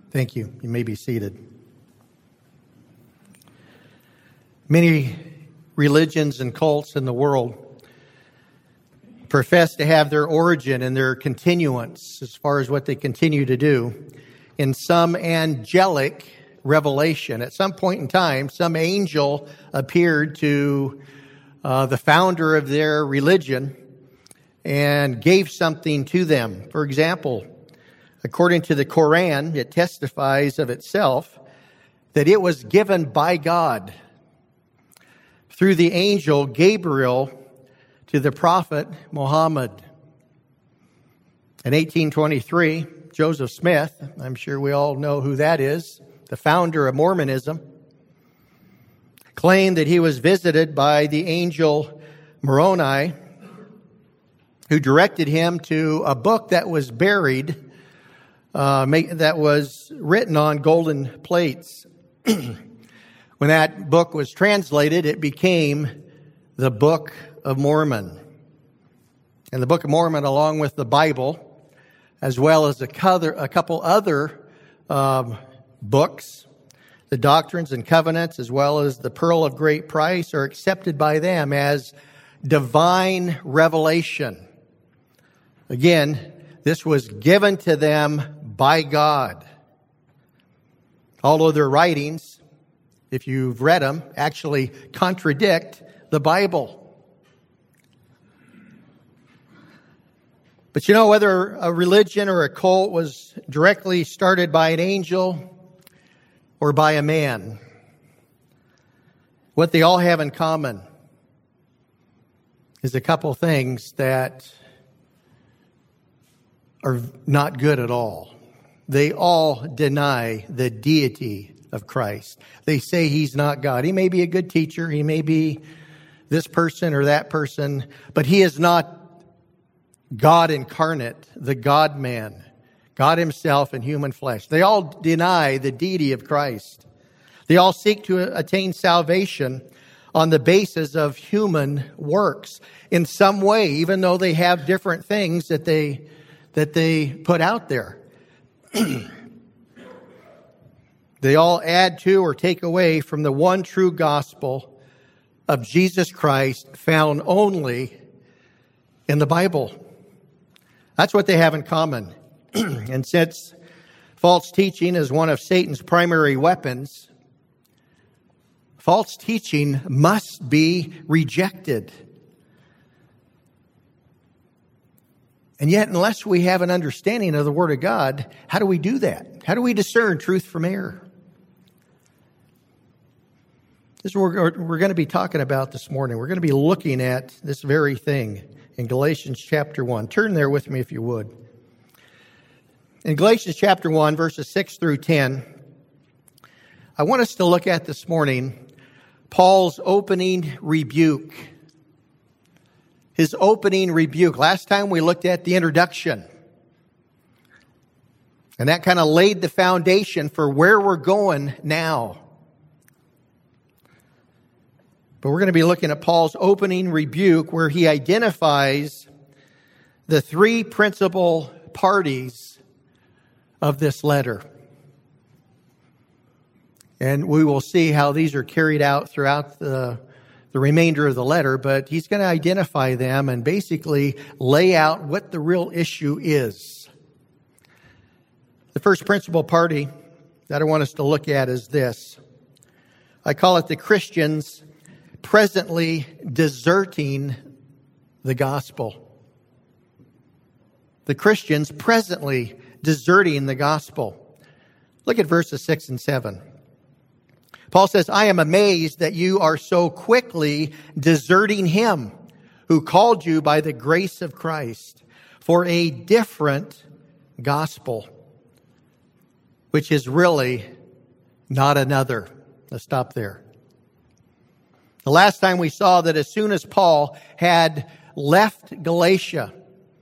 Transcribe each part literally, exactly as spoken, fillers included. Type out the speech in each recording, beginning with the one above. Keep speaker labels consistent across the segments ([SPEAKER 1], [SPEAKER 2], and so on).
[SPEAKER 1] Thank you. You may be seated. Many religions and cults in the world profess to have their origin and their continuance, as far as what they continue to do, in some angelic revelation. At some point in time, some angel appeared to uh, the founder of their religion and gave something to them. For example, according to the Quran, it testifies of itself that it was given by God through the angel Gabriel to the prophet Muhammad. In eighteen twenty-three, Joseph Smith, I'm sure we all know who that is, the founder of Mormonism, claimed that he was visited by the angel Moroni, who directed him to a book that was buried, uh, that was written on golden plates. When that book was translated, it became the Book of Mormon. And the Book of Mormon, along with the Bible, as well as a couple other um, books, the Doctrines and Covenants, as well as the Pearl of Great Price, are accepted by them as divine revelation. Again, this was given to them by God. Although their writings, if you've read them, actually contradict the Bible. But you know, whether a religion or a cult was directly started by an angel or by a man, what they all have in common is a couple things that are not good at all. They all deny the deity of Christ. They say he's not God. He may be a good teacher. He may be this person or that person, but he is not God incarnate, the God-man, God himself in human flesh. They all deny the deity of Christ. They all seek to attain salvation on the basis of human works in some way, even though they have different things that they that they put out there. They all add to or take away from the one true gospel of Jesus Christ, found only in the Bible. That's what they have in common. And since false teaching is one of Satan's primary weapons, false teaching must be rejected. And yet, unless we have an understanding of the Word of God, how do we do that? How do we discern truth from error? This is what we're, we're going to be talking about this morning. We're going to be looking at this very thing in Galatians chapter one. Turn there with me if you would. In Galatians chapter one, verses six through ten, I want us to look at this morning Paul's opening rebuke. His opening rebuke. Last time we looked at the introduction. And that kind of laid the foundation for where we're going now. But we're going to be looking at Paul's opening rebuke, where he identifies the three principal parties of this letter. And we will see how these are carried out throughout the, the remainder of the letter. But he's going to identify them and basically lay out what the real issue is. The first principal party that I want us to look at is this. I call it the Christians presently deserting the gospel. The Christians presently deserting the gospel. Look at verses six and seven. Paul says, I am amazed that you are so quickly deserting him who called you by the grace of Christ for a different gospel, which is really not another. Let's stop there. The last time we saw that as soon as Paul had left Galatia,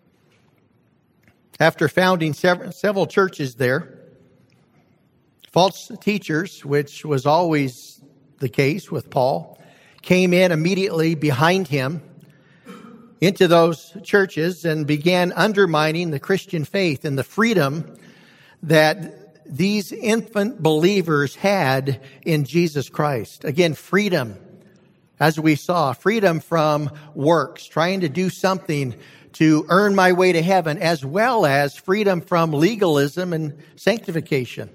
[SPEAKER 1] after founding several, several churches there, false teachers, which was always the case with Paul, came in immediately behind him into those churches and began undermining the Christian faith and the freedom that these infant believers had in Jesus Christ. Again, freedom, as we saw, freedom from works, trying to do something to earn my way to heaven, as well as freedom from legalism and sanctification.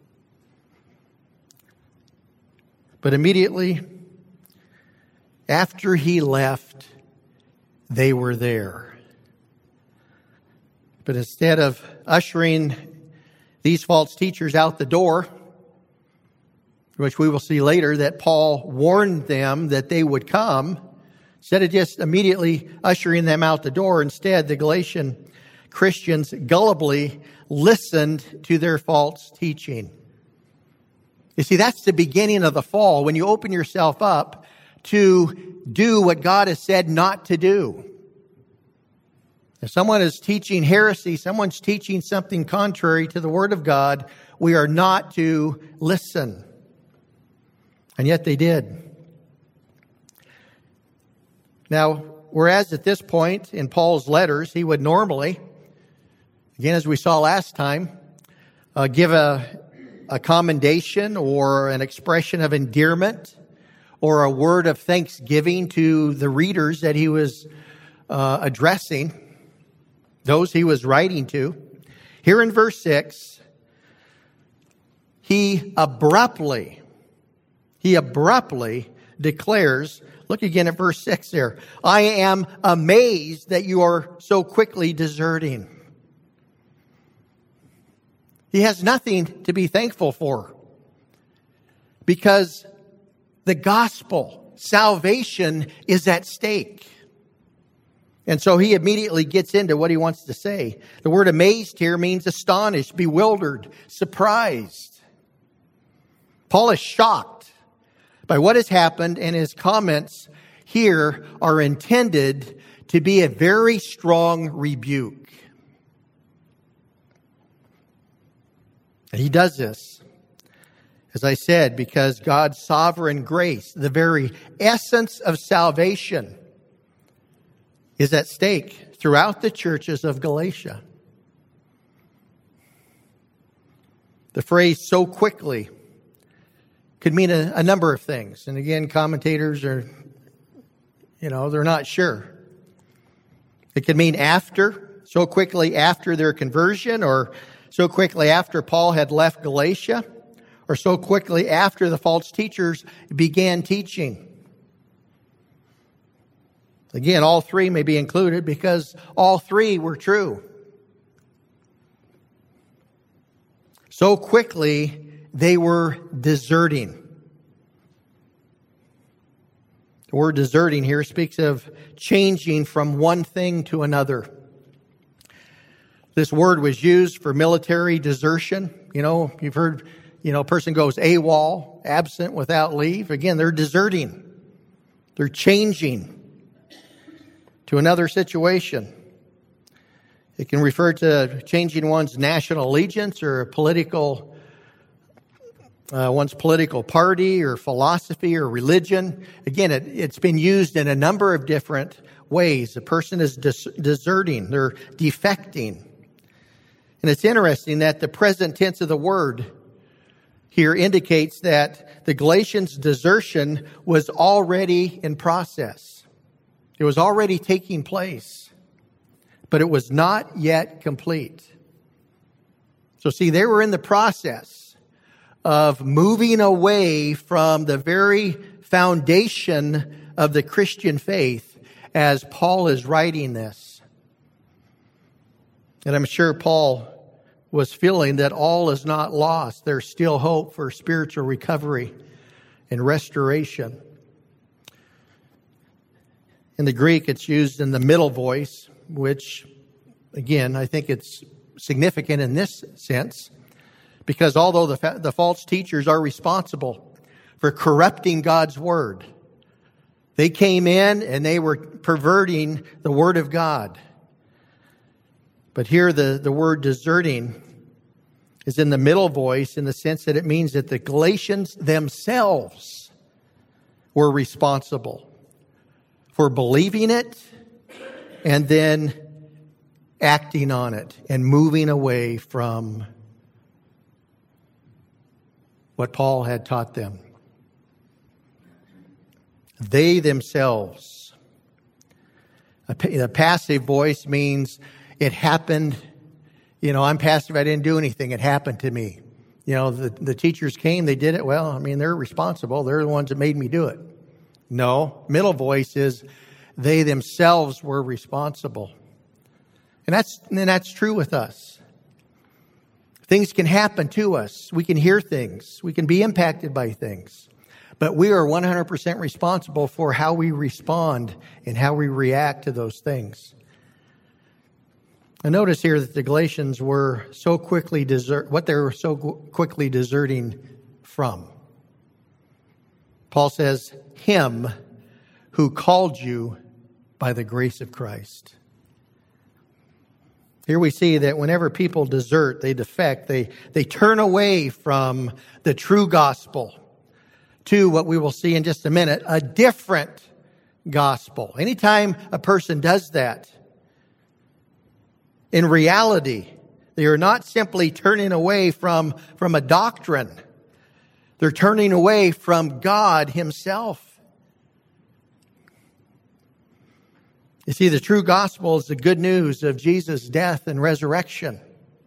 [SPEAKER 1] But immediately after he left, they were there. But instead of ushering these false teachers out the door, which we will see later that Paul warned them that they would come, instead of just immediately ushering them out the door, instead the Galatian Christians gullibly listened to their false teaching. You see, that's the beginning of the fall, when you open yourself up to do what God has said not to do. If someone is teaching heresy, someone's teaching something contrary to the Word of God, we are not to listen. And yet they did. Now, whereas at this point in Paul's letters, he would normally, again, as we saw last time, uh, give a, a commendation or an expression of endearment or a word of thanksgiving to the readers that he was uh, addressing, those he was writing to. Here in verse six, he abruptly, he abruptly declares, look again at verse six there, I am amazed that you are so quickly deserting. He has nothing to be thankful for, because the gospel, salvation, is at stake. And so he immediately gets into what he wants to say. The word amazed here means astonished, bewildered, surprised. Paul is shocked by what has happened, and his comments here are intended to be a very strong rebuke. And he does this, as I said, because God's sovereign grace, the very essence of salvation, is at stake throughout the churches of Galatia. The phrase "so quickly" could mean a, a number of things. And again, commentators are, you know, they're not sure. It could mean after, so quickly after their conversion, or so quickly after Paul had left Galatia, or so quickly after the false teachers began teaching. Again, all three may be included because all three were true. So quickly they were deserting. The word deserting here speaks of changing from one thing to another. This word was used for military desertion. You know, you've heard, you know, a person goes AWOL, absent without leave. Again, they're deserting. They're changing to another situation. It can refer to changing one's national allegiance or a political, uh, one's political party or philosophy or religion. Again, it, it's been used in a number of different ways. A person is des- deserting, they're defecting. And it's interesting that the present tense of the word here indicates that the Galatians' desertion was already in process. It was already taking place, but it was not yet complete. So see, they were in the process of moving away from the very foundation of the Christian faith as Paul is writing this. And I'm sure Paul was feeling that all is not lost. There's still hope for spiritual recovery and restoration. In the Greek, it's used in the middle voice, which, again, I think it's significant in this sense, because although the, fa- the false teachers are responsible for corrupting God's word, they came in and they were perverting the word of God. But here the, the word deserting is in the middle voice in the sense that it means that the Galatians themselves were responsible for believing it and then acting on it and moving away from what Paul had taught them. They themselves. The passive voice means it happened. You know, I'm passive. I didn't do anything. It happened to me. You know, the, the teachers came. They did it. Well, I mean, they're responsible. They're the ones that made me do it. No. Middle voice is they themselves were responsible. And that's, and that's true with us. Things can happen to us. We can hear things. We can be impacted by things. But we are one hundred percent responsible for how we respond and how we react to those things. I notice here that the Galatians were so quickly desert, what they were so quickly deserting from. Paul says, him who called you by the grace of Christ. Here we see that whenever people desert, they defect, they, they turn away from the true gospel to what we will see in just a minute, a different gospel. Anytime a person does that, in reality, they are not simply turning away from, from a doctrine. They're turning away from God Himself. You see, the true gospel is the good news of Jesus' death and resurrection.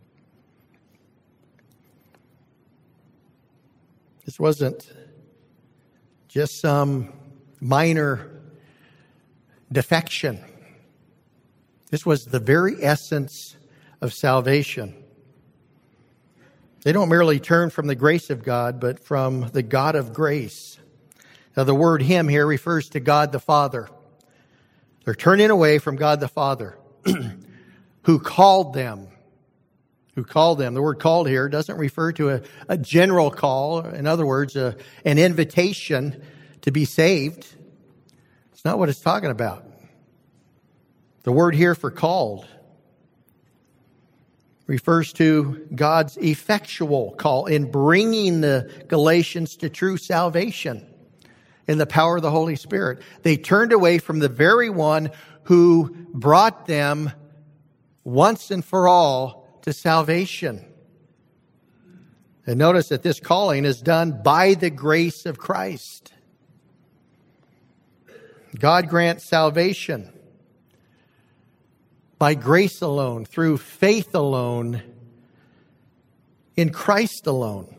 [SPEAKER 1] This wasn't just some minor defection. This was the very essence of salvation. They don't merely turn from the grace of God, but from the God of grace. Now, the word him here refers to God the Father. They're turning away from God the Father, who called them. Who called them. The word called here doesn't refer to a, a general call. In other words, a, an invitation to be saved. It's not what it's talking about. The word here for called refers to God's effectual call in bringing the Galatians to true salvation in the power of the Holy Spirit. They turned away from the very one who brought them once and for all to salvation. And notice that this calling is done by the grace of Christ. God grants salvation by grace alone, through faith alone, in Christ alone.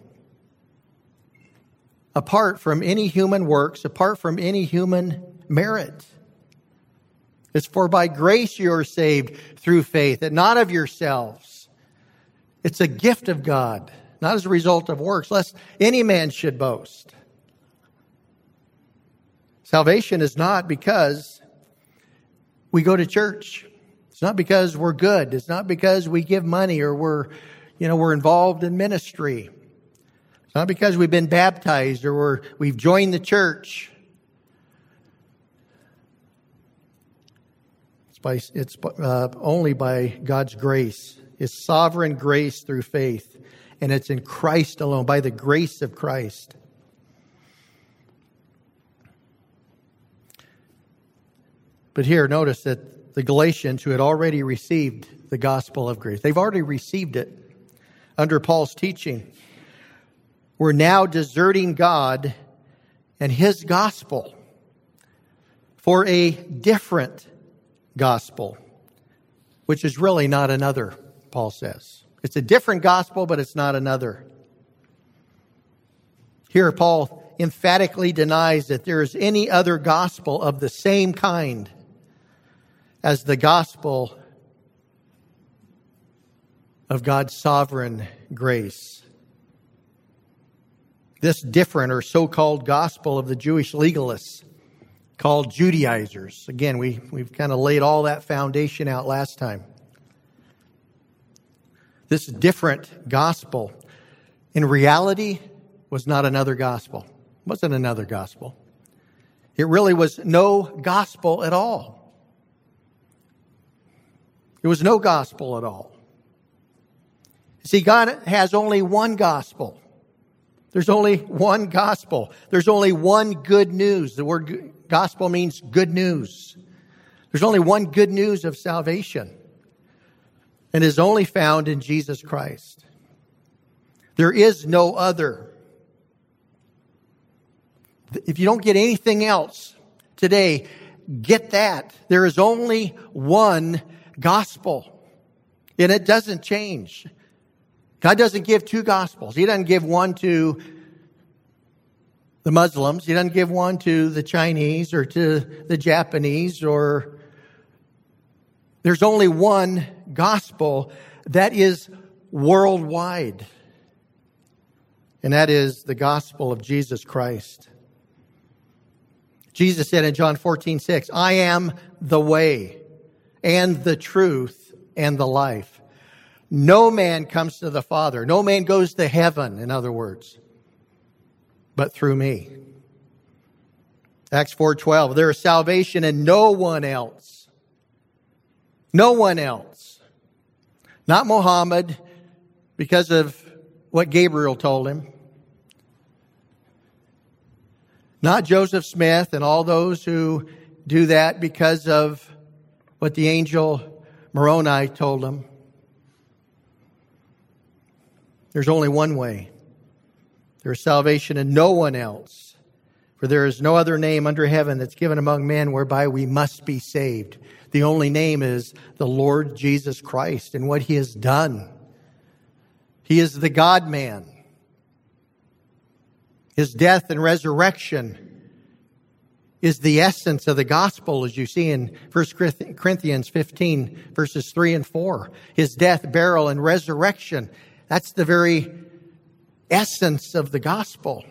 [SPEAKER 1] Apart from any human works, apart from any human merit. It's for by grace you are saved through faith, and not of yourselves. It's a gift of God, not as a result of works, lest any man should boast. Salvation is not because we go to church. It's not because we're good. It's not because we give money or we're, you know, we're involved in ministry. It's not because we've been baptized or we're, we've joined the church. It's by, it's uh, only by God's grace, His sovereign grace through faith. And it's in Christ alone, by the grace of Christ. But here, notice that the Galatians who had already received the gospel of grace, they've already received it under Paul's teaching, were now deserting God and His gospel for a different gospel, which is really not another, Paul says. It's a different gospel, but it's not another. Here, Paul emphatically denies that there is any other gospel of the same kind as the gospel of God's sovereign grace. This different or so-called gospel of the Jewish legalists called Judaizers. Again, we, we've kind of laid all that foundation out last time. This different gospel, in reality, was not another gospel. It wasn't another gospel. It really was no gospel at all. It was no gospel at all. See, God has only one gospel. There's only one gospel. There's only one good news. The word gospel means good news. There's only one good news of salvation. And is only found in Jesus Christ. There is no other. If you don't get anything else today, get that. There is only one gospel, and it doesn't change. God doesn't give two gospels. He doesn't give one to the Muslims. He doesn't give one to the Chinese or to the Japanese. Or there's only one gospel that is worldwide, and that is the gospel of Jesus Christ. Jesus said in John fourteen six, I am the way and the truth and the life. No man comes to the Father. No man goes to heaven, in other words, but through me. Acts four twelve, there is salvation in no one else. No one else. Not Muhammad, because of what Gabriel told him. Not Joseph Smith and all those who do that because of what the angel Moroni told them. There's only one way. There is salvation in no one else. For there is no other name under heaven that's given among men whereby we must be saved. The only name is the Lord Jesus Christ and what He has done. He is the God-man. His death and resurrection is the essence of the gospel, as you see in First Corinthians fifteen, verses three and four. His death, burial, and resurrection. That's the very essence of the gospel.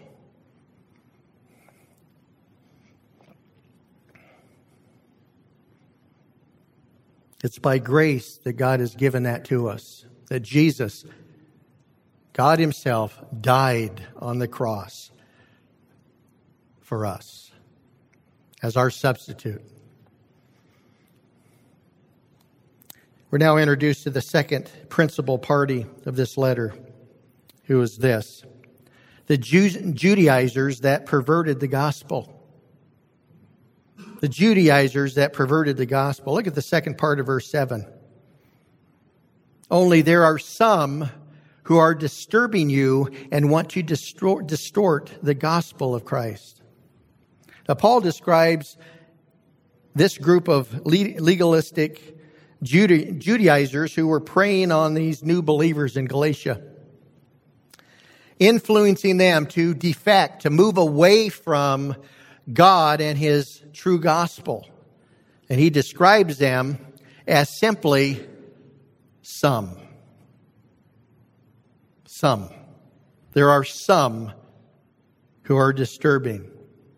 [SPEAKER 1] It's by grace that God has given that to us. That Jesus, God Himself, died on the cross for us as our substitute. We're now introduced to the second principal party of this letter, who is this: the Judaizers that perverted the gospel. The Judaizers that perverted the gospel. Look at the second part of verse seven. Only there are some who are disturbing you and want to distort, distort the gospel of Christ. Now, Paul describes this group of legalistic Judaizers who were preying on these new believers in Galatia, influencing them to defect, to move away from God and His true gospel. And he describes them as simply some. Some. There are some who are disturbing.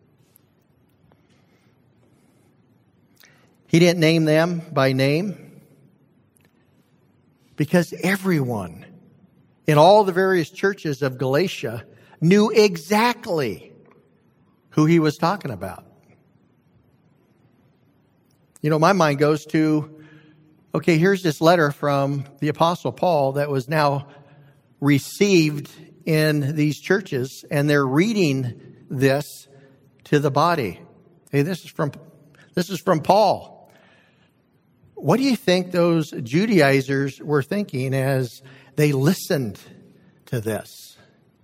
[SPEAKER 1] He didn't name them by name because everyone in all the various churches of Galatia knew exactly who he was talking about. You know, my mind goes to, okay, here's this letter from the Apostle Paul that was now received in these churches, and they're reading this to the body. Hey, this is from this is from Paul. What do you think those Judaizers were thinking as they listened to this?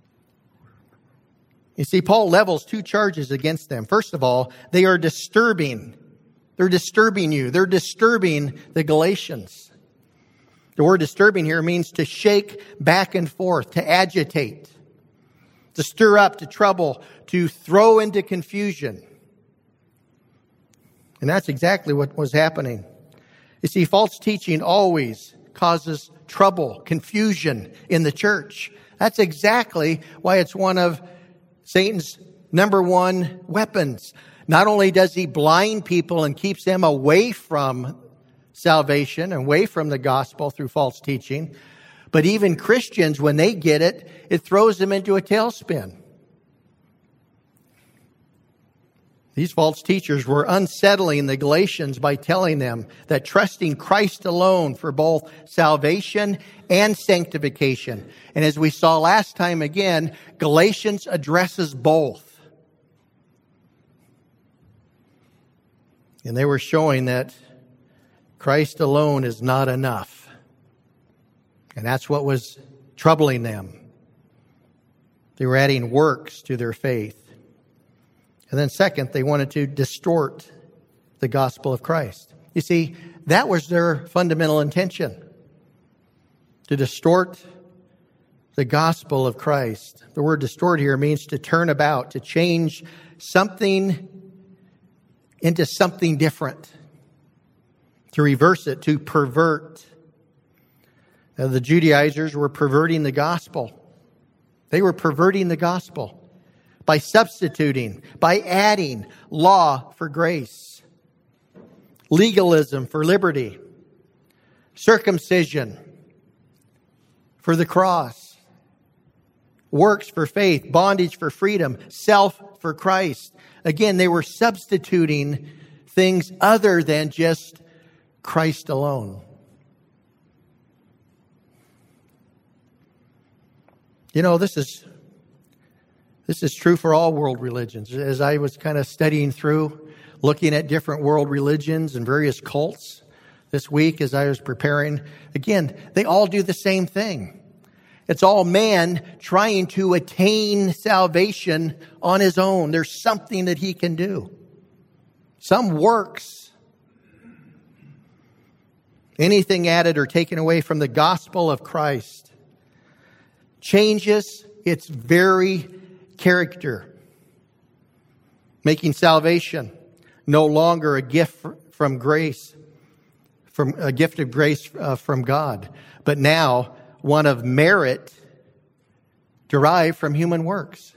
[SPEAKER 1] You see, Paul levels two charges against them. First of all, they are disturbing. They're disturbing you. They're disturbing the Galatians. The word disturbing here means to shake back and forth, to agitate, to stir up, to trouble, to throw into confusion. And that's exactly what was happening. You see, false teaching always causes trouble, confusion in the church. That's exactly why it's one of Satan's number one weapons. Not only does he blind people and keeps them away from salvation, away from the gospel through false teaching, but even Christians, when they get it, it throws them into a tailspin. These false teachers were unsettling the Galatians by telling them that trusting Christ alone for both salvation and sanctification. And as we saw last time again, Galatians addresses both. And they were showing that Christ alone is not enough. And that's what was troubling them. They were adding works to their faith. And then second, they wanted to distort the gospel of Christ. You see, that was their fundamental intention, to distort the gospel of Christ. The word distort here means to turn about, to change something into something different, to reverse it, to pervert. Now, the Judaizers were perverting the gospel. They were perverting the gospel by substituting, by adding law for grace, legalism for liberty, circumcision for the cross, works for faith, bondage for freedom, self for Christ. Again, they were substituting things other than just Christ alone. You know, this is this is true for all world religions. As I was kind of studying through, looking at different world religions and various cults this week as I was preparing, again, they all do the same thing. It's all man trying to attain salvation on his own. There's something that he can do. Some works. Anything added or taken away from the gospel of Christ changes its very character, making salvation no longer a gift from grace, from a gift of grace uh, from God, but now one of merit derived from human works.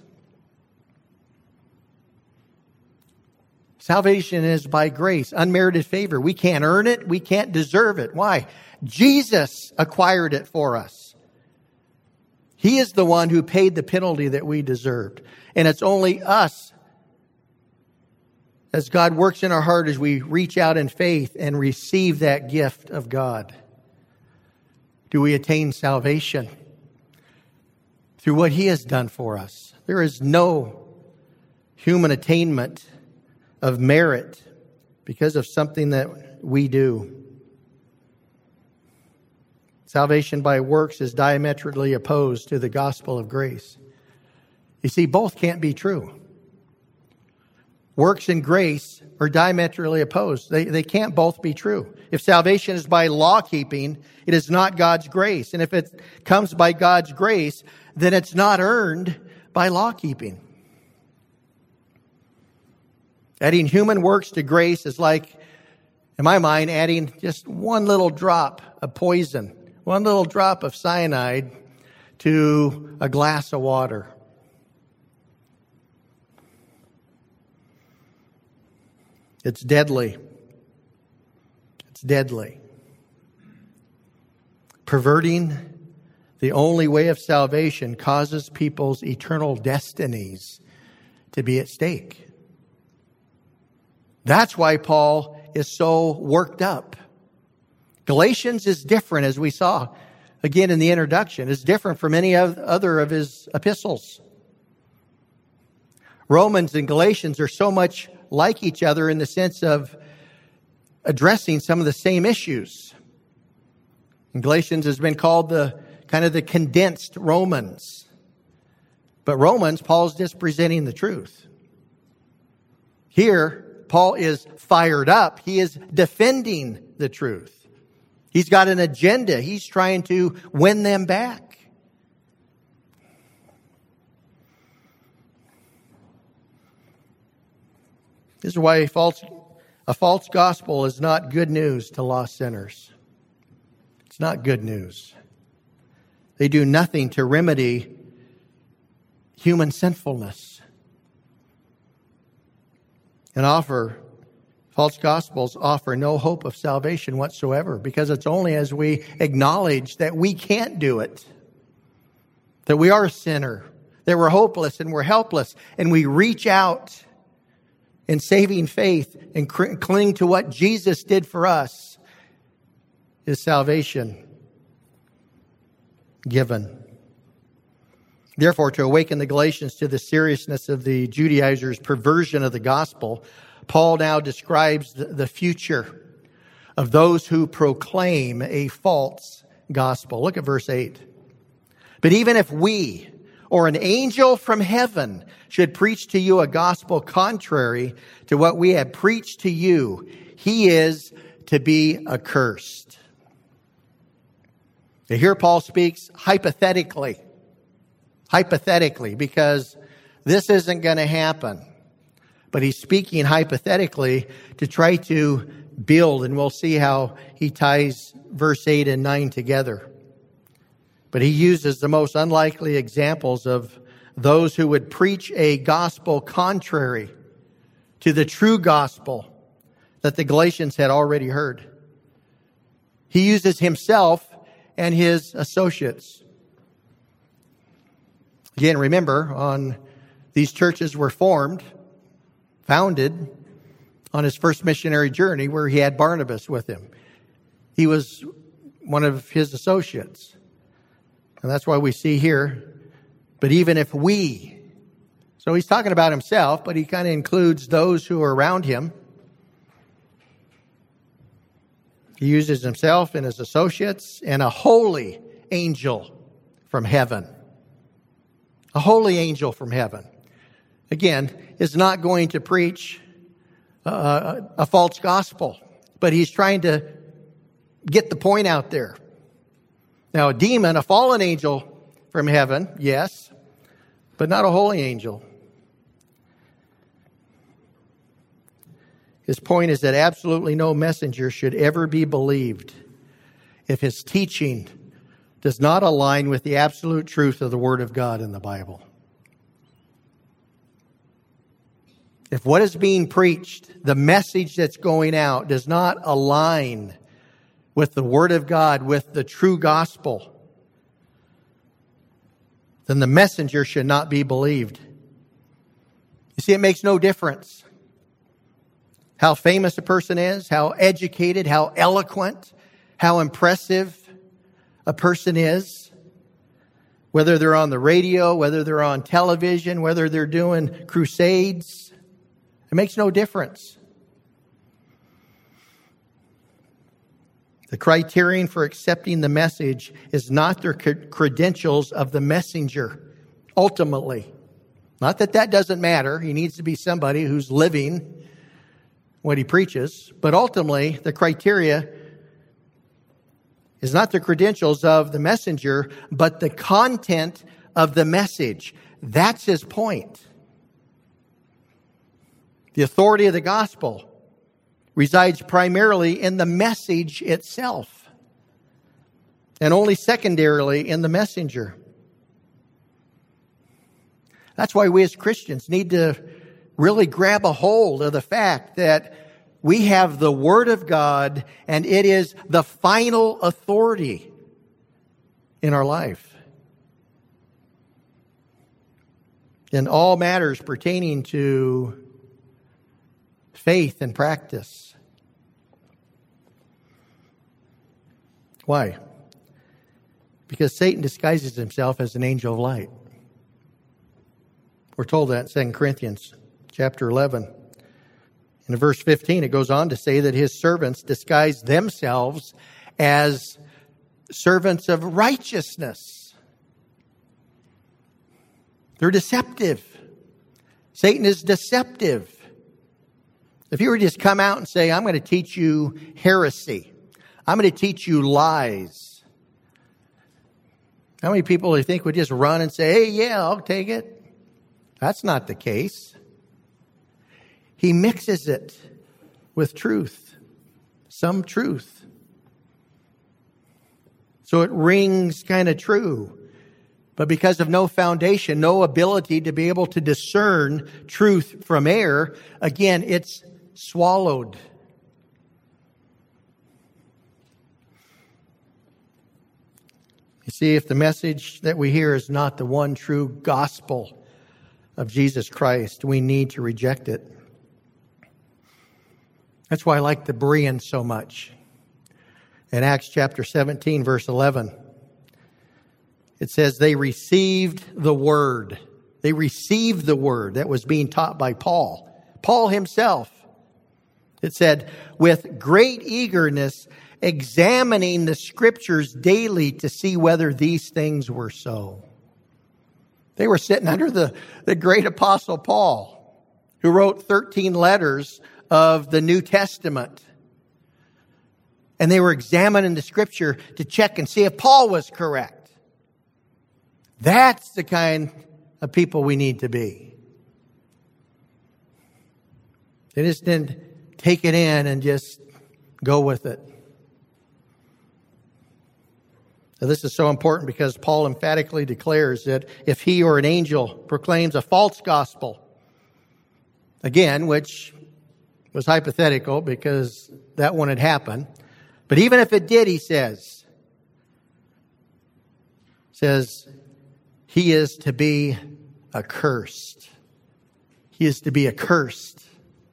[SPEAKER 1] Salvation is by grace, unmerited favor. We can't earn it. We can't deserve it. Why? Jesus acquired it for us. He is the one who paid the penalty that we deserved. And it's only us, as God works in our heart, as we reach out in faith and receive that gift of God, do we attain salvation through what He has done for us. There is no human attainment of merit because of something that we do. Salvation by works is diametrically opposed to the gospel of grace. You see, both can't be true. Works and grace are diametrically opposed. They, they can't both be true. If salvation is by law keeping, it is not God's grace. And if it comes by God's grace, then it's not earned by law keeping. Adding human works to grace is like, in my mind, adding just one little drop of poison, one little drop of cyanide to a glass of water. It's deadly. It's deadly. Perverting the only way of salvation causes people's eternal destinies to be at stake. That's why Paul is so worked up. Galatians is different, as we saw again in the introduction. It's different from any other of his epistles. Romans and Galatians are so much like each other in the sense of addressing some of the same issues. And Galatians has been called the kind of the condensed Romans. But Romans, Paul's just presenting the truth. Here, Paul is fired up. He is defending the truth. He's got an agenda. He's trying to win them back. This is why a false, a false gospel is not good news to lost sinners. It's not good news. They do nothing to remedy human sinfulness. And offer, false gospels offer no hope of salvation whatsoever, because it's only as we acknowledge that we can't do it, that we are a sinner, that we're hopeless and we're helpless, and we reach out in saving faith and cling to what Jesus did for us, is salvation given. Therefore, to awaken the Galatians to the seriousness of the Judaizers' perversion of the gospel, Paul now describes the future of those who proclaim a false gospel. Look at verse eight. But even if we or an angel from heaven should preach to you a gospel contrary to what we have preached to you, he is to be accursed. Now here Paul speaks hypothetically. Hypothetically, because this isn't going to happen. But he's speaking hypothetically to try to build, and we'll see how he ties verse eight and nine together. But he uses the most unlikely examples of those who would preach a gospel contrary to the true gospel that the Galatians had already heard. He uses himself and his associates. Again, remember, on these churches were formed, founded on his first missionary journey where he had Barnabas with him. He was one of his associates. And that's why we see here, but even if we, so he's talking about himself, but he kind of includes those who are around him. He uses himself and his associates and a holy angel from heaven. A holy angel from heaven. Again, is not going to preach uh, a false gospel, but he's trying to get the point out there. Now, a demon, a fallen angel from heaven, yes, but not a holy angel. His point is that absolutely no messenger should ever be believed if his teaching does not align with the absolute truth of the Word of God in the Bible. If what is being preached, the message that's going out, does not align with the Word of God, with the true gospel, then the messenger should not be believed. You see, it makes no difference how famous a person is, how educated, how eloquent, how impressive a person is, whether they're on the radio, whether they're on television, whether they're doing crusades. It makes no difference. The criterion for accepting the message is not their credentials of the messenger, ultimately. Not that that doesn't matter. He needs to be somebody who's living what he preaches. But ultimately, the criteria is not the credentials of the messenger, but the content of the message. That's his point. The authority of the gospel resides primarily in the message itself, and only secondarily in the messenger. That's why we as Christians need to really grab a hold of the fact that we have the Word of God, and it is the final authority in our life. In all matters pertaining to faith and practice. Why? Because Satan disguises himself as an angel of light. We're told that in Second Corinthians chapter eleven. In verse fifteen, it goes on to say that his servants disguise themselves as servants of righteousness. They're deceptive. Satan is deceptive. If you were to just come out and say, I'm going to teach you heresy, I'm going to teach you lies, how many people do you think would just run and say, hey, yeah, I'll take it? That's not the case. He mixes it with truth, some truth. So it rings kind of true. But because of no foundation, no ability to be able to discern truth from error, again, it's swallowed. You see, if the message that we hear is not the one true gospel of Jesus Christ, we need to reject it. That's why I like the Bereans so much. In Acts chapter seventeen, verse eleven, it says they received the word. They received the word that was being taught by Paul. Paul himself. It said, with great eagerness, examining the scriptures daily to see whether these things were so. They were sitting under the, the great apostle Paul, who wrote thirteen letters of the New Testament. And they were examining the scripture to check and see if Paul was correct. That's the kind of people we need to be. They just didn't take it in and just go with it. Now, this is so important because Paul emphatically declares that if he or an angel proclaims a false gospel, again, which was hypothetical because that wouldn't happen, but even if it did, he says, says he is to be accursed. He is to be accursed.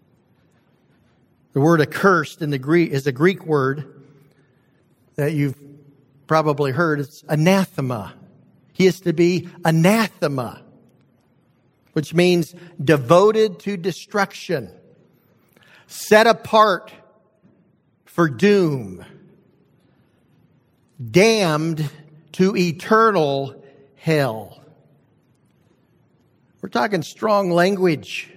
[SPEAKER 1] The word accursed in the Greek is a Greek word that you've probably heard. It's anathema. He is to be anathema, which means devoted to destruction, set apart for doom, damned to eternal hell. We're talking strong language.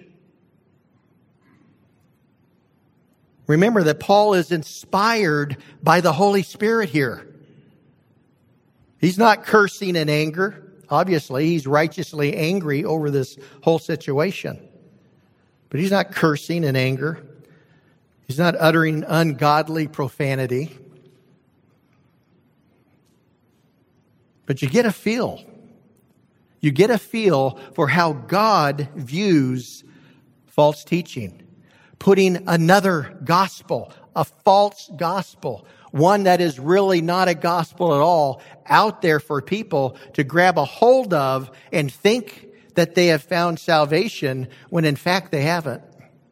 [SPEAKER 1] Remember that Paul is inspired by the Holy Spirit here. He's not cursing in anger. Obviously, he's righteously angry over this whole situation. But he's not cursing in anger. He's not uttering ungodly profanity. But you get a feel. You get a feel for how God views false teaching. Putting another gospel, a false gospel, one that is really not a gospel at all, out there for people to grab a hold of and think that they have found salvation when in fact they haven't.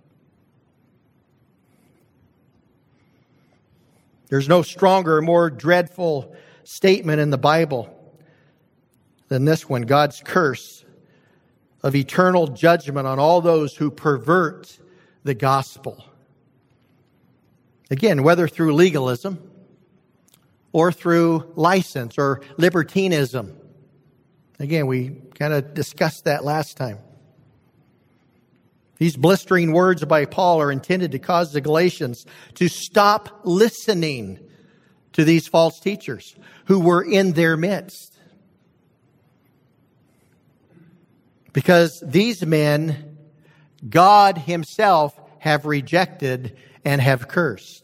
[SPEAKER 1] There's no stronger, more dreadful statement in the Bible than this one: God's curse of eternal judgment on all those who pervert the gospel. Again, whether through legalism or through license or libertinism. Again, we kind of discussed that last time. These blistering words by Paul are intended to cause the Galatians to stop listening to these false teachers who were in their midst. Because these men, God Himself have rejected and have cursed.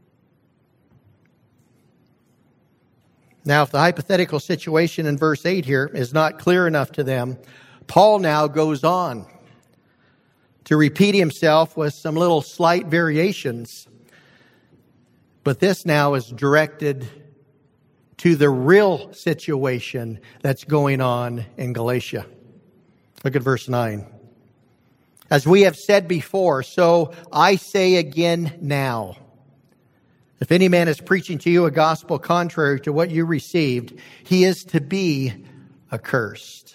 [SPEAKER 1] Now, if the hypothetical situation in verse eight here is not clear enough to them, Paul now goes on to repeat himself with some little slight variations. But this now is directed to the real situation that's going on in Galatia. Look at verse nine. As we have said before, so I say again now. If any man is preaching to you a gospel contrary to what you received, he is to be accursed.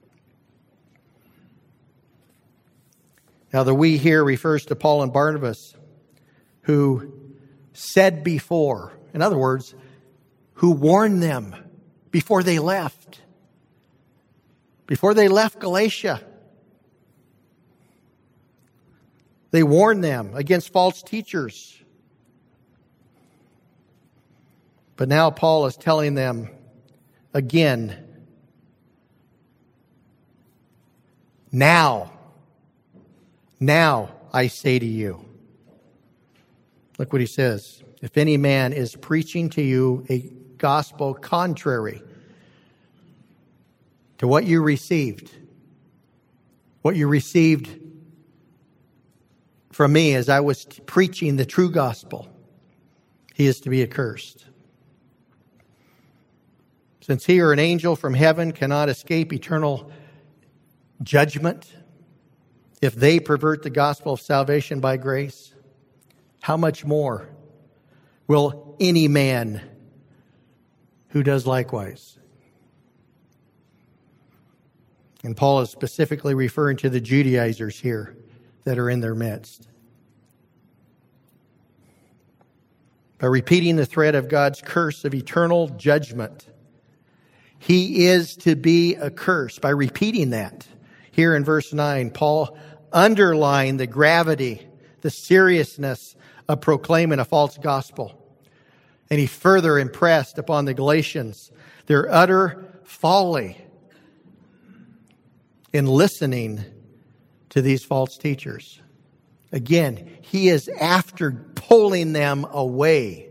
[SPEAKER 1] Now the we here refers to Paul and Barnabas, who said before, in other words, who warned them before they left. Before they left Galatia. They warned them against false teachers. But now Paul is telling them again, now, now I say to you. Look what he says. If any man is preaching to you a gospel contrary to what you received, what you received from me as I was preaching the true gospel, he is to be accursed. Since he or an angel from heaven cannot escape eternal judgment if they pervert the gospel of salvation by grace, how much more will any man who does likewise? And Paul is specifically referring to the Judaizers here that are in their midst. By repeating the threat of God's curse of eternal judgment, he is to be accursed. By repeating that here in verse nine, Paul underlined the gravity, the seriousness of proclaiming a false gospel. And he further impressed upon the Galatians their utter folly in listening to these false teachers. Again, he is after pulling them away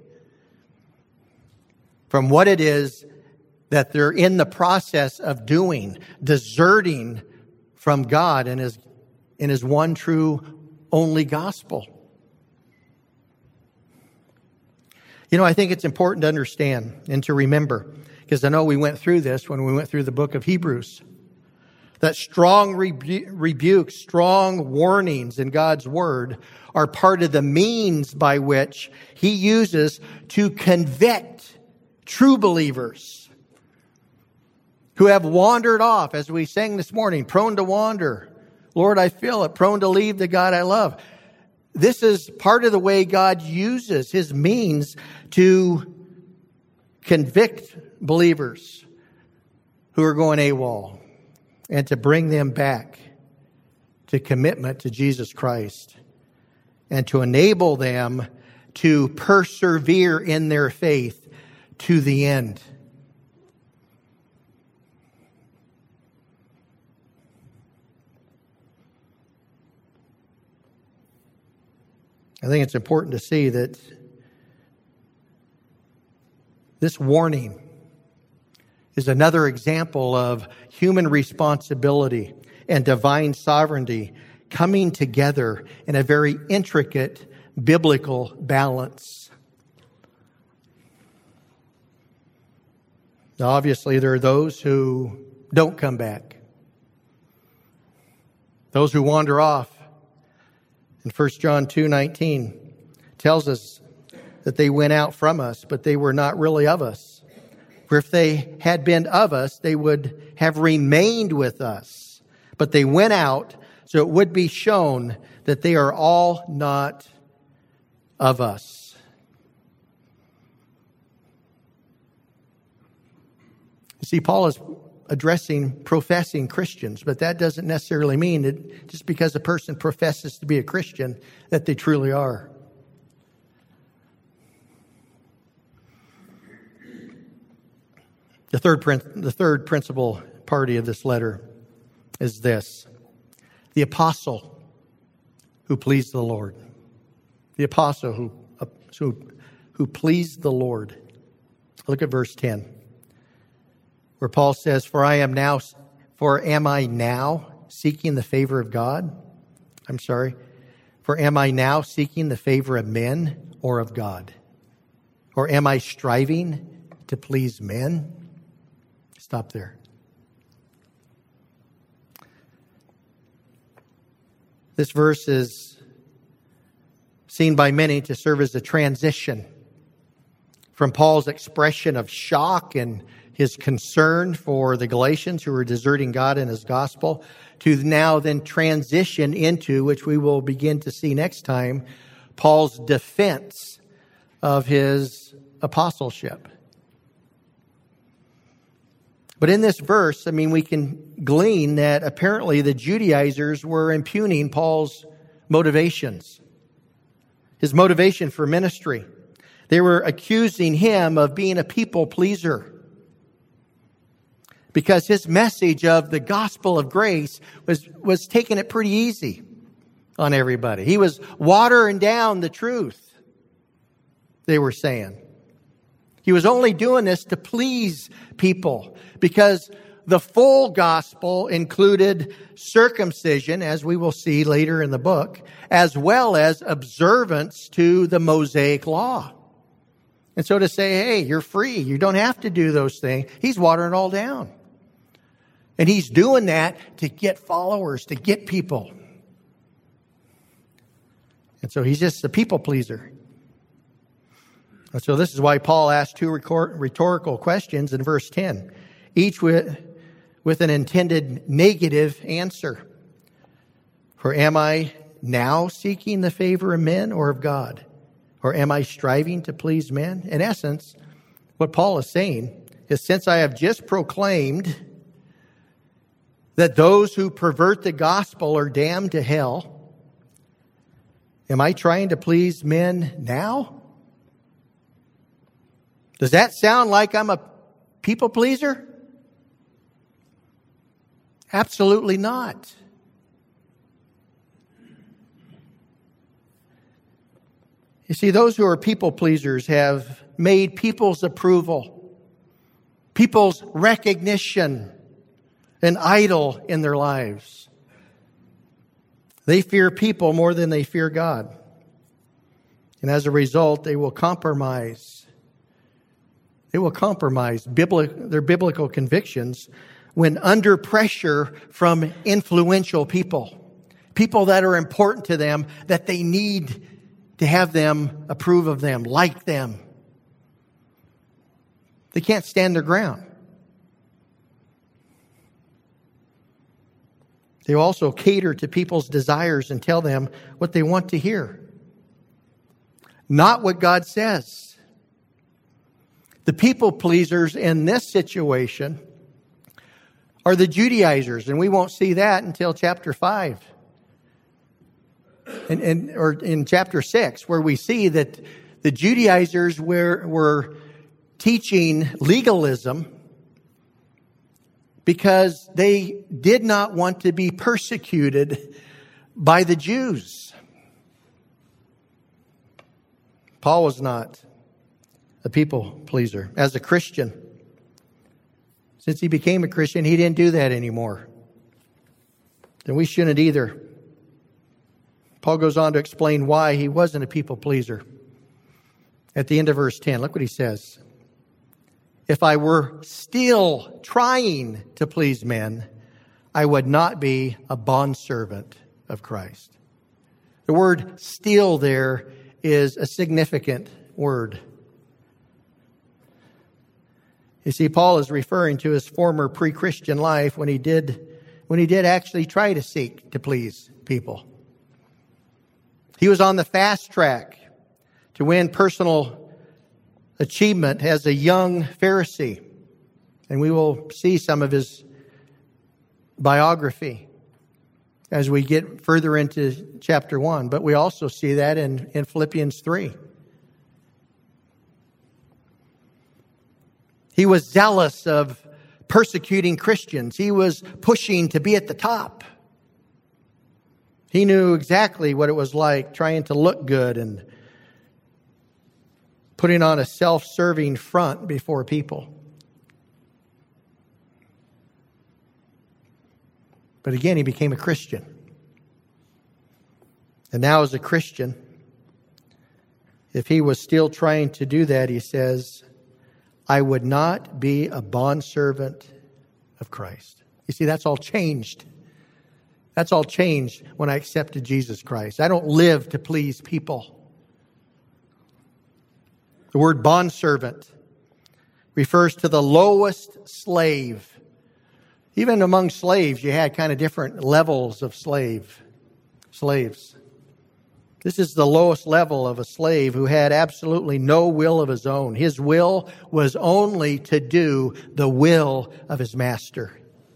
[SPEAKER 1] from what it is that they're in the process of doing, deserting from God and his, in his one true only gospel. You know, I think it's important to understand and to remember, because I know we went through this when we went through the book of Hebrews, that strong rebu- rebukes, strong warnings in God's word are part of the means by which he uses to convict true believers who have wandered off, as we sang this morning, prone to wander. Lord, I feel it, prone to leave the God I love. This is part of the way God uses his means to convict believers who are going AWOL and to bring them back to commitment to Jesus Christ and to enable them to persevere in their faith to the end. I think it's important to see that this warning is another example of human responsibility and divine sovereignty coming together in a very intricate biblical balance. Now, obviously, there are those who don't come back, those who wander off. And First John two nineteen tells us that they went out from us, but they were not really of us. For if they had been of us, they would have remained with us. But they went out, so it would be shown that they are all not of us. You see, Paul is addressing professing Christians, but that doesn't necessarily mean that just because a person professes to be a Christian that they truly are. The third, the third principal party of this letter is this: the apostle who pleased the Lord. The apostle who, who, who pleased the Lord. Look at verse ten. Where Paul says, For I am now, for am I now seeking the favor of God? I'm sorry. For am I now seeking the favor of men or of God? Or am I striving to please men? Stop there. This verse is seen by many to serve as a transition from Paul's expression of shock and his concern for the Galatians who were deserting God and his gospel, to now then transition into, which we will begin to see next time, Paul's defense of his apostleship. But in this verse, I mean, we can glean that apparently the Judaizers were impugning Paul's motivations, his motivation for ministry. They were accusing him of being a people pleaser, because his message of the gospel of grace was, was taking it pretty easy on everybody. He was watering down the truth, they were saying. He was only doing this to please people, because the full gospel included circumcision, as we will see later in the book, as well as observance to the Mosaic law. And so to say, hey, you're free, you don't have to do those things, he's watering it all down. And he's doing that to get followers, to get people. And so he's just a people pleaser. And so this is why Paul asked two rhetorical questions in verse ten, each with, with an intended negative answer. For am I now seeking the favor of men or of God? Or am I striving to please men? In essence, what Paul is saying is, since I have just proclaimed that those who pervert the gospel are damned to hell, am I trying to please men now? Does that sound like I'm a people pleaser? Absolutely not. You see, those who are people pleasers have made people's approval, people's recognition, an idol in their lives. They fear people more than they fear God. And as a result, they will compromise. They will compromise biblical, their biblical convictions when under pressure from influential people. People that are important to them, that they need to have them approve of them, like them. They can't stand their ground. They also cater to people's desires and tell them what they want to hear, not what God says. The people pleasers in this situation are the Judaizers, and we won't see that until chapter five. And, and or in chapter six, where we see that the Judaizers were, were teaching legalism because they did not want to be persecuted by the Jews. Paul was not a people pleaser. As a Christian, since he became a Christian, he didn't do that anymore. And we shouldn't either. Paul goes on to explain why he wasn't a people pleaser. At the end of verse ten, look what he says. If I were still trying to please men, I would not be a bondservant of Christ. The word still there is a significant word. You see, Paul is referring to his former pre-Christian life when he did, when he did actually try to seek to please people. He was on the fast track to win personal achievement as a young Pharisee. And we will see some of his biography as we get further into chapter one. But we also see that in, in Philippians three. He was zealous of persecuting Christians. He was pushing to be at the top. He knew exactly what it was like trying to look good and putting on a self-serving front before people. But again, he became a Christian. And now as a Christian, if he was still trying to do that, he says, I would not be a bondservant of Christ. You see, that's all changed. That's all changed when I accepted Jesus Christ. I don't live to please people. The word bondservant refers to the lowest slave. Even among slaves, you had kind of different levels of slave, slaves. This is the lowest level of a slave who had absolutely no will of his own. His will was only to do the will of his master.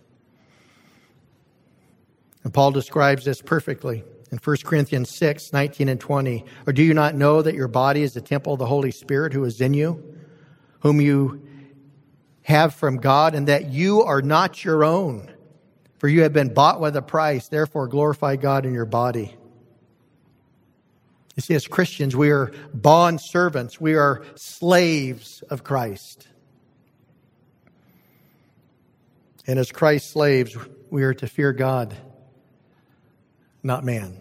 [SPEAKER 1] And Paul describes this perfectly in First Corinthians six, nineteen and twenty. Or do you not know that your body is the temple of the Holy Spirit who is in you, whom you have from God, and that you are not your own? For you have been bought with a price. Therefore glorify God in your body. You see, as Christians, we are bond servants. We are slaves of Christ. And as Christ's slaves, we are to fear God, not man.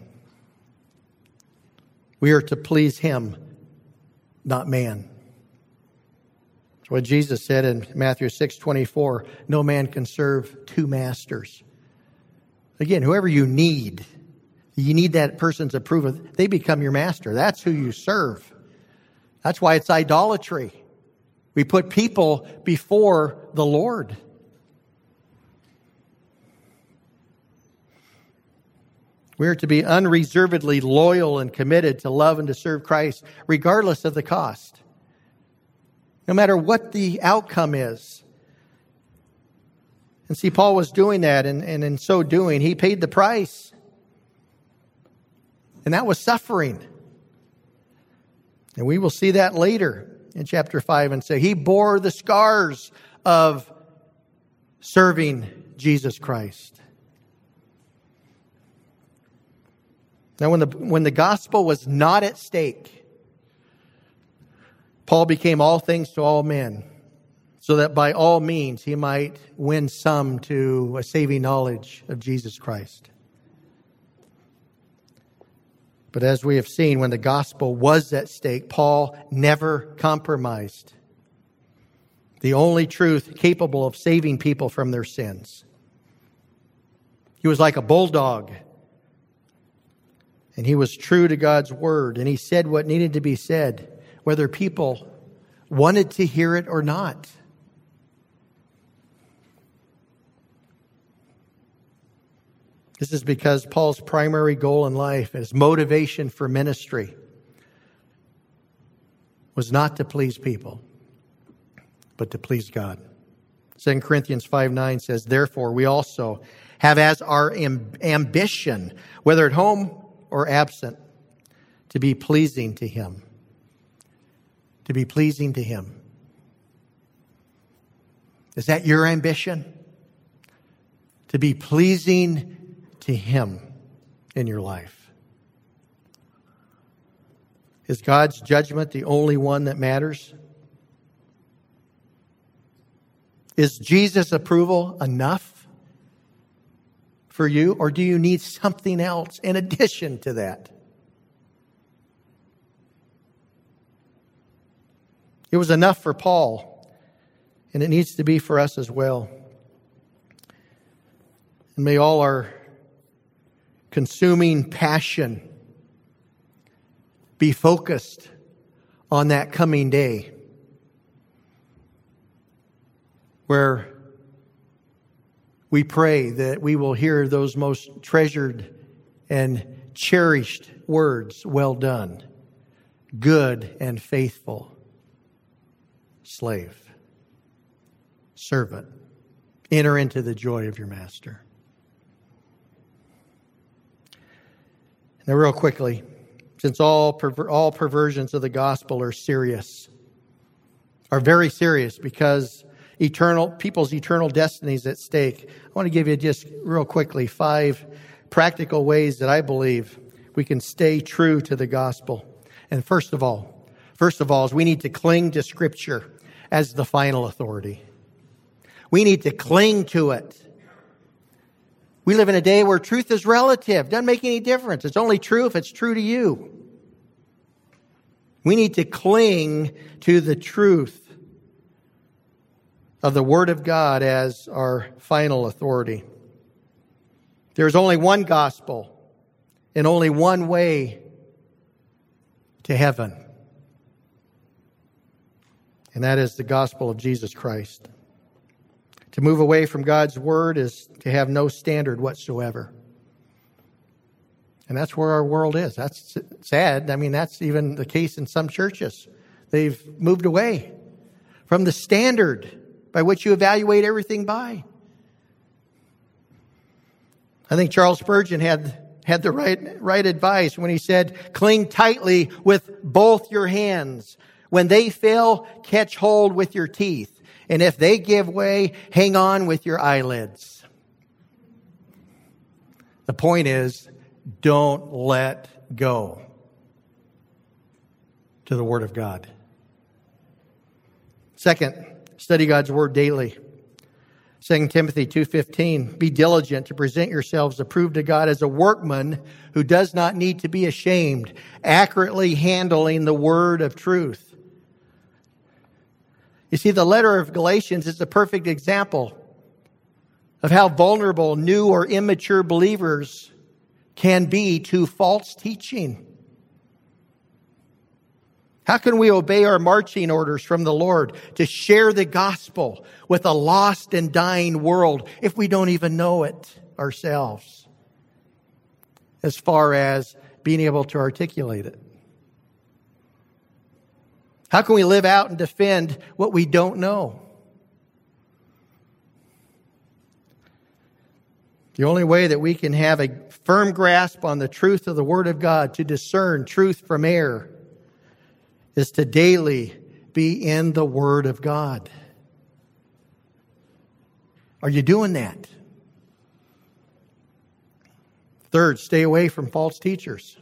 [SPEAKER 1] We are to please Him, not man. That's what Jesus said in Matthew six twenty-four. No man can serve two masters. Again, whoever you need, you need that person's approval. They become your master. That's who you serve. That's why it's idolatry. We put people before the Lord. We are to be unreservedly loyal and committed to love and to serve Christ, regardless of the cost. No matter what the outcome is. And see, Paul was doing that, and, and in so doing, he paid the price. And that was suffering. And we will see that later in chapter five and say, he bore the scars of serving Jesus Christ. Now, when the, when the gospel was not at stake, Paul became all things to all men, so that by all means he might win some to a saving knowledge of Jesus Christ. But as we have seen, when the gospel was at stake, Paul never compromised the only truth capable of saving people from their sins. He was like a bulldog, and he was true to God's word, and he said what needed to be said, whether people wanted to hear it or not. This is because Paul's primary goal in life, his motivation for ministry, was not to please people, but to please God. Second Corinthians five nine says, therefore we also have as our amb- ambition, whether at home or absent, to be pleasing to Him. To be pleasing to Him. Is that your ambition? To be pleasing to Him in your life. Is God's judgment the only one that matters? Is Jesus' approval enough for you, or do you need something else in addition to that? It was enough for Paul, and it needs to be for us as well. And may all our consuming passion be focused on that coming day where we pray that we will hear those most treasured and cherished words, well done, good and faithful slave, servant, enter into the joy of your master. Now, real quickly, since all perver- all perversions of the gospel are serious, are very serious because eternal people's eternal destiny is at stake, I want to give you just real quickly five practical ways that I believe we can stay true to the gospel. And first of all, first of all, is we need to cling to Scripture as the final authority. We need to cling to it. We live in a day where truth is relative. Doesn't make any difference. It's only true if it's true to you. We need to cling to the truth of the Word of God as our final authority. There's only one gospel and only one way to heaven. And that is the gospel of Jesus Christ. To move away from God's word is to have no standard whatsoever. And that's where our world is. That's sad. I mean, that's even the case in some churches. They've moved away from the standard by which you evaluate everything by. I think Charles Spurgeon had, had the right, right advice when he said, cling tightly with both your hands. When they fail, catch hold with your teeth. And if they give way, hang on with your eyelids. The point is, don't let go to the Word of God. Second, study God's Word daily. Second Timothy two fifteen, be diligent to present yourselves approved to God as a workman who does not need to be ashamed, accurately handling the word of truth. You see, the letter of Galatians is a perfect example of how vulnerable new or immature believers can be to false teaching. How can we obey our marching orders from the Lord to share the gospel with a lost and dying world if we don't even know it ourselves, as far as being able to articulate it? How can we live out and defend what we don't know? The only way that we can have a firm grasp on the truth of the Word of God, to discern truth from error, is to daily be in the Word of God. Are you doing that? Third, stay away from false teachers.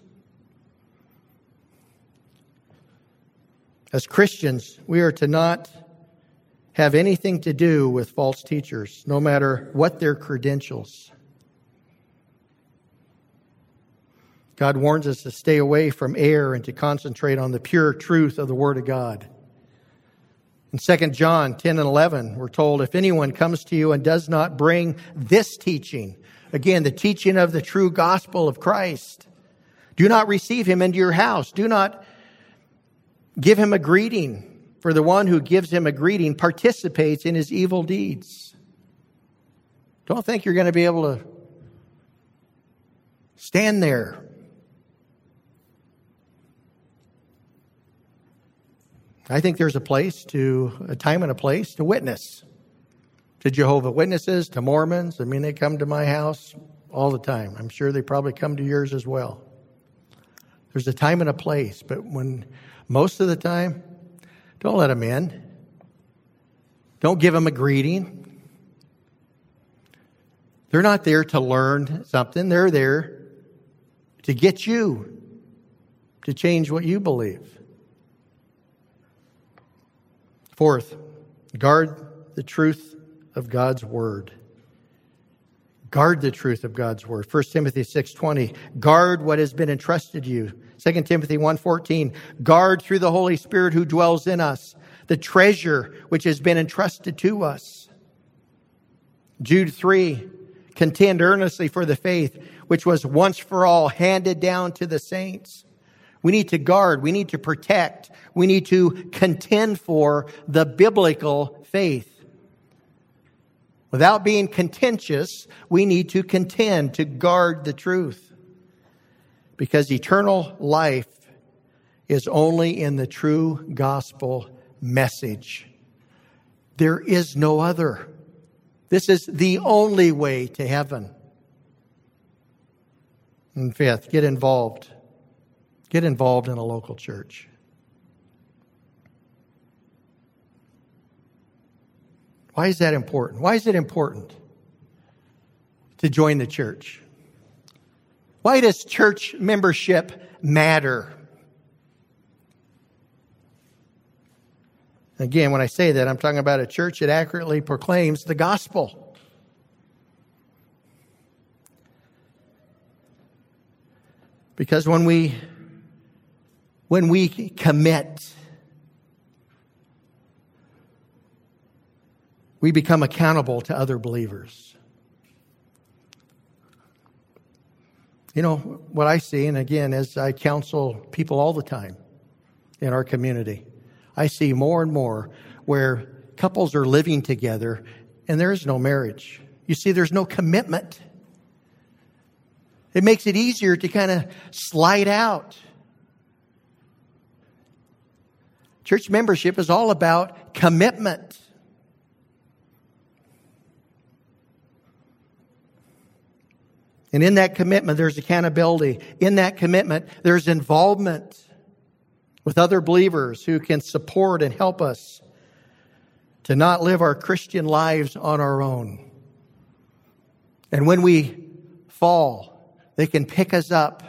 [SPEAKER 1] As Christians, we are to not have anything to do with false teachers, no matter what their credentials. God warns us to stay away from error and to concentrate on the pure truth of the Word of God. In Second John ten and eleven, we're told, if anyone comes to you and does not bring this teaching, again, the teaching of the true gospel of Christ, do not receive him into your house. Do not give him a greeting, for the one who gives him a greeting participates in his evil deeds. Don't think you're going to be able to stand there. I think there's a place to, a time and a place to witness. To Jehovah Witnesses, to Mormons. I mean, they come to my house all the time. I'm sure they probably come to yours as well. There's a time and a place, but when most of the time, don't let them in. Don't give them a greeting. They're not there to learn something. They're there to get you to change what you believe. Fourth, guard the truth of God's Word. Guard the truth of God's Word. First Timothy six twenty, guard what has been entrusted to you. Second Timothy one fourteen, guard through the Holy Spirit who dwells in us the treasure which has been entrusted to us. Jude three, contend earnestly for the faith which was once for all handed down to the saints. We need to guard, we need to protect, we need to contend for the biblical faith. Without being contentious, we need to contend to guard the truth. Because eternal life is only in the true gospel message. There is no other. This is the only way to heaven. And fifth, get involved. Get involved in a local church. Why is that important? Why is it important to join the church? Why does church membership matter? Again, when I say that, I'm talking about a church that accurately proclaims the gospel. Because when we when we commit, we become accountable to other believers. You know, what I see, and again, as I counsel people all the time in our community, I see more and more where couples are living together and there is no marriage. You see, there's no commitment. It makes it easier to kind of slide out. Church membership is all about commitment. And in that commitment, there's accountability. In that commitment, there's involvement with other believers who can support and help us to not live our Christian lives on our own. And when we fall, they can pick us up.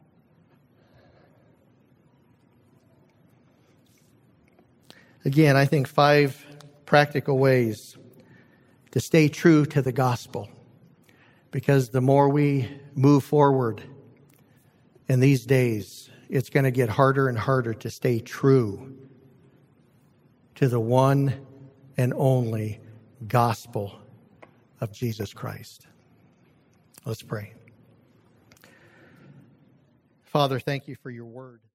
[SPEAKER 1] Again, I think five practical ways to stay true to the gospel. Because the more we move forward in these days, it's going to get harder and harder to stay true to the one and only gospel of Jesus Christ. Let's pray. Father, thank you for your word.